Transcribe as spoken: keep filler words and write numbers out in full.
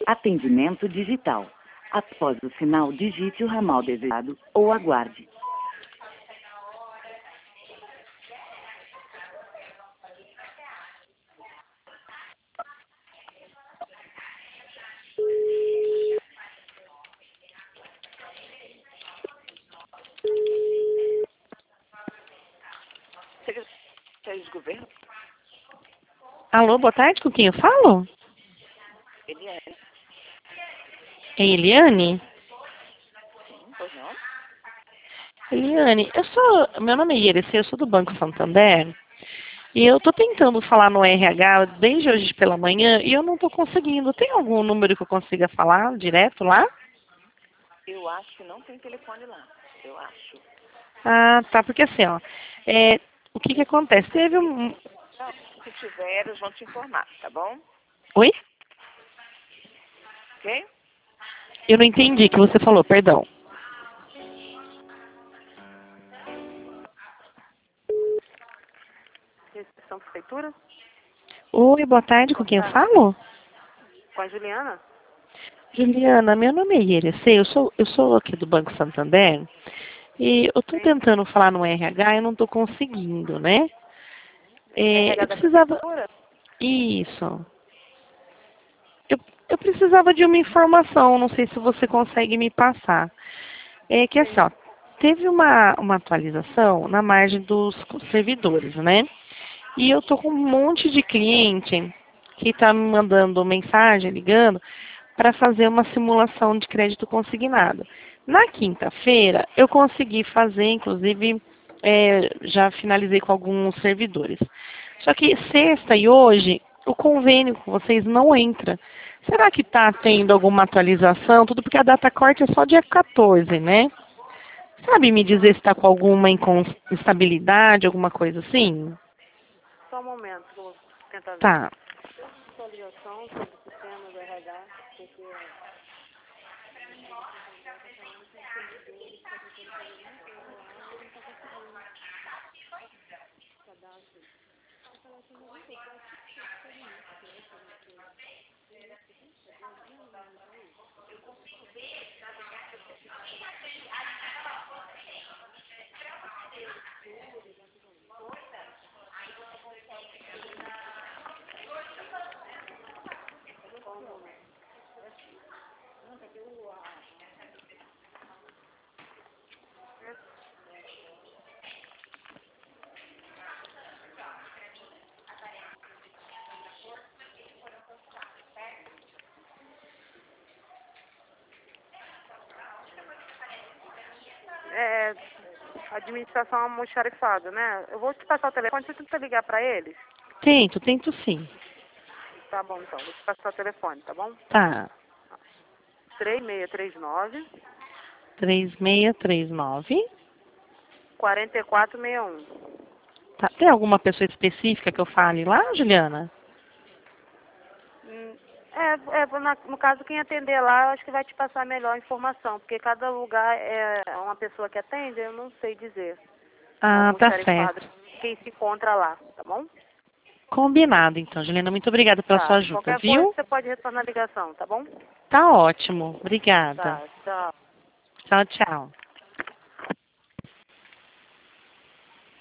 Atendimento digital. Após o sinal, digite o ramal desejado ou aguarde. Secretaria de Governo? Alô, boa tarde, com quem eu falo? Eliane? É Eliane? Sim, pois não? Eliane, eu sou, meu nome é Irecê, eu sou do Banco Santander. E eu tô tentando falar no R H desde hoje pela manhã e eu não tô conseguindo. Tem algum número que eu consiga falar direto lá? Eu acho que não tem telefone lá. Eu acho. Ah, tá, porque assim, ó, é, o que que acontece? Teve um... Não, se tiver, eles vão te informar, tá bom? Oi? Ok? Eu não entendi o que você falou, perdão. Recepção Prefeitura? Oi, boa tarde, com Boa quem eu tarde. falo? Com a Juliana? Juliana, meu nome é Irecê, eu sou, eu sou aqui do Banco Santander e eu tô Sim. tentando falar no R H e eu não tô conseguindo, né? É, R H eu da precisava... Prefeitura? Isso. Eu, eu precisava de uma informação, não sei se você consegue me passar. É que assim, Sim. ó, teve uma, uma atualização na margem dos servidores, né? E eu tô com um monte de cliente que está me mandando mensagem, ligando, para fazer uma simulação de crédito consignado. Na quinta-feira, eu consegui fazer, inclusive, é, já finalizei com alguns servidores. Só que sexta e hoje, o convênio com vocês não entra. Será que está tendo alguma atualização? Tudo porque a data corte é só dia quatorze, né? Sabe me dizer se está com alguma incon- instabilidade, alguma coisa assim? Só um momento, que eu vou tentar ver. Tá. Atualização sobre o sistema do R H, porque é administração almoxarifada, né? Eu vou te passar o telefone, você tenta ligar para eles? Tento, tento sim. Tá bom, então, vou te passar o telefone, tá bom? Tá. três seis três nove, três seis três nove. quatro quatro seis um. Tá. Tem alguma pessoa específica que eu fale lá, Juliana? Hum, É, é na- no caso, quem atender lá, eu acho que vai te passar melhor a informação, porque cada lugar é uma pessoa que atende, eu não sei dizer. No Ah, tá almoxarifado, certo. quem se encontra lá, tá bom? Combinado, então, Juliana. Muito obrigada pela sua Tá. ajuda, Qualquer coisa, viu? você pode retornar a ligação, tá bom? Tá ótimo. Obrigada. Tá, tchau. Tchau, tchau.